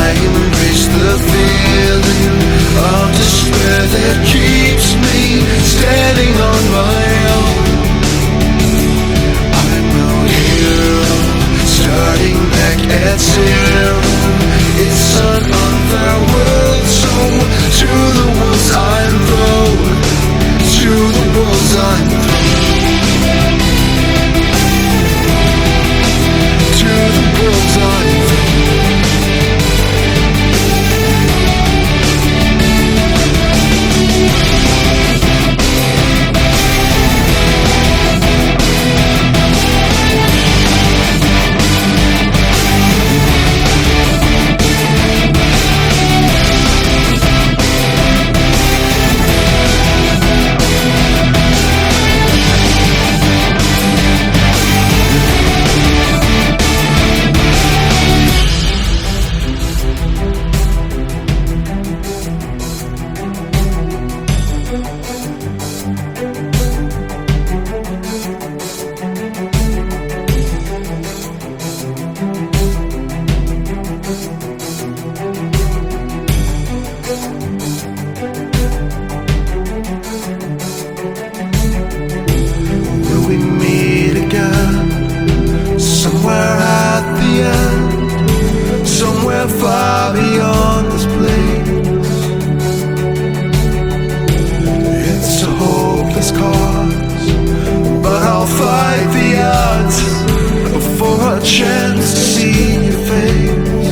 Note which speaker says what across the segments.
Speaker 1: embrace the feeling of despair that keeps me standing on my own. I'm no hero, starting back at zero. It's an unfair world, so to the wolves I'm thrown, to the wolves I'm thrown, to the wolves I'm thrown. We meet again, somewhere at the end, somewhere far beyond this place. It's a hopeless cause, but I'll fight the odds for a chance to see your face.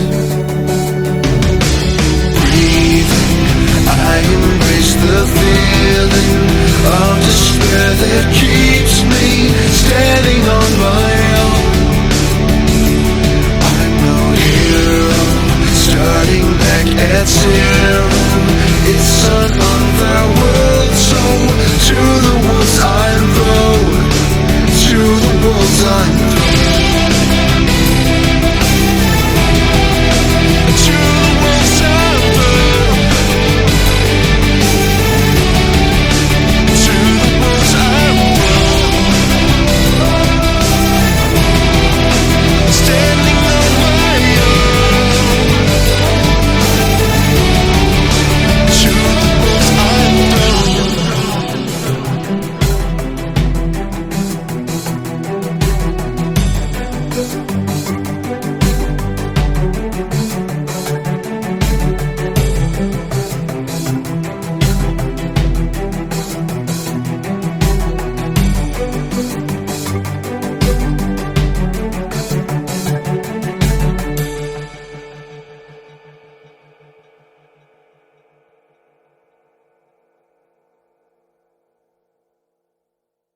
Speaker 1: Breathing, I embrace the feeling of despair that keeps me standing on my own. I'm no hero, starting back at zero. It's an unfair world, so to the